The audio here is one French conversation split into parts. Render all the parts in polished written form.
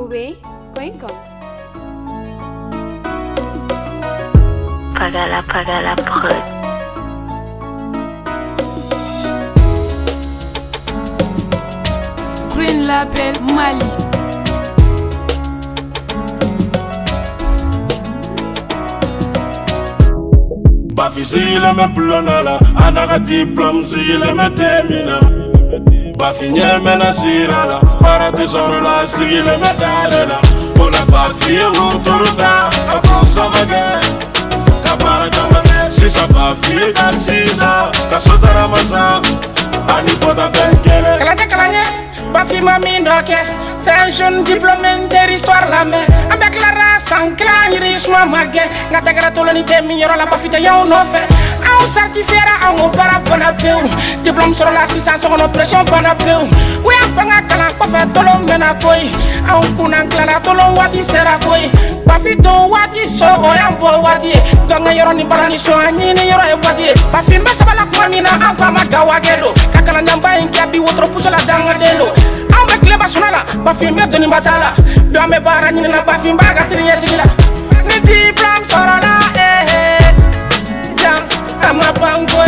www.pagala.com. Pagala Prod. Green Label Mali. Bafi s'il me plonala, anaga diplôme s'il me termina. Bafi nye mena sirala, para tesoro la s'il me dalela. Ola bafi uturuta, aponsa mage, kapara jamane. Si sa bafi taxisa, kasotara masa, ani pota benkele. Kalanye, bafi mami ndoke. C'est un jeune diplômé histoire la main. Avec la race en clan, il riche moi margué. N'attaquera tout l'unité, mignon la bafite, y'a un offre. Un certifié, un para panapeu. Diplôme sur la 600, sur une pression panapeu. Oui, à faire un calan, pour faire tout le monde à quoi. Un kunan clan, tout le monde sera quoi. Bafito, wati, so, oyambo, wati. Donc, y'a un imbalani, so, un yini, y'a un wati. Bafi, mais ça va la coinina, un fama gawagelo. Kakala nyamba, un kabi, autre pousse la dangadelo. Bafi me doni batala, do me bara ni na bafi mbaga siri yesigila. Ni diplôme sorola jam ama bangoy.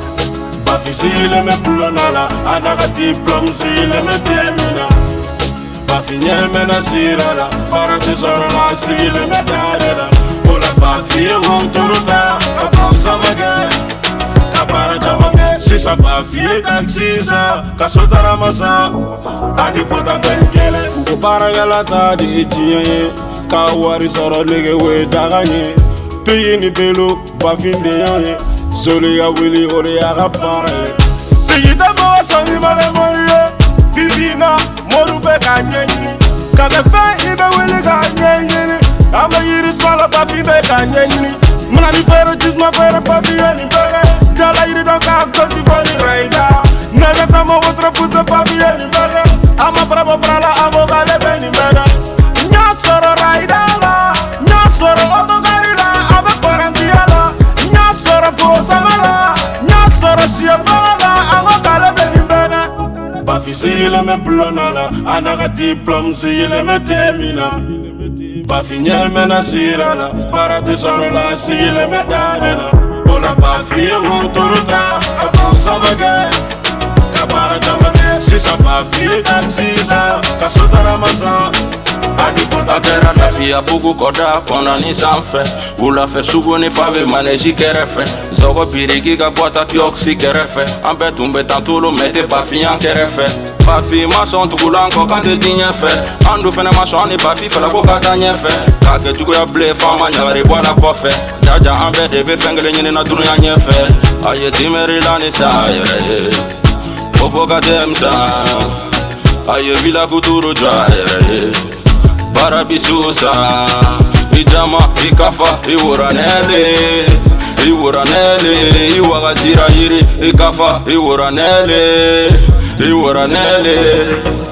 Bafi s'il me plonala, anaga diplôme s'il me termina. Bafi nye mena sirala, para tesoro la s'il me dalela. Ola bafi uturuta, aponsa mage, kapara jamane. Si sa bafi taxisa, kasotara masa, ani pota benkele. Uko para galata di tiye, kawari soro nege we daganye. Piyi ni belo, bafi ndeyanye, zoli ya wili ore ya kapare. Siyita mawa sami male moye, bibina moru be kanyenyi. Kade fe ibe wili kanyenyi, ama yiri swala bafi be kanyenyi. Muna ni fere jizma fere bafi yeni bege. Jala yiri don ka gosi foni reida. Nega tamo outra pusa bafi yeni bege. Ama bravo brala avogale beni mega. Nya soro raida la, nya soro otogari la, abe parantia la. Nya soro posama la, nya soro siefala la, avogale beni mega. Bafi s'il me plonala, anaga diplôme s'il me termina. Bafi nye mena sirala, para tesoro la s'il me dalela. Ola bafi uturuta, aponsa mage, kapara jamane. Si sa bafi taxisa, kasotara masa, ani pota Akera la fia bugu koda, kona ni sanfe. Ula fe sugu ni fave maneji kerefe. Zogo piriki ka bota kioksi kerefe. Ambe tumbe tantulo mete bafi an kerefe. Bafi mason tukula anko kante dinye fe. Andu fene mason ni bafi fela ko kata nye fe. Kake tuku ya ble fama nyari bola kofe. Jaja ambe debe fengele nyine na dunu ya nye fe. Aye timeri lani sa ye. Popo katem sa. Aye vila kuturu jwa ye. Barabisusa, ijama, ikafa, iwuranele, iwuranele, iwagazira yiri, ikafa, iwuranele, iwuranele.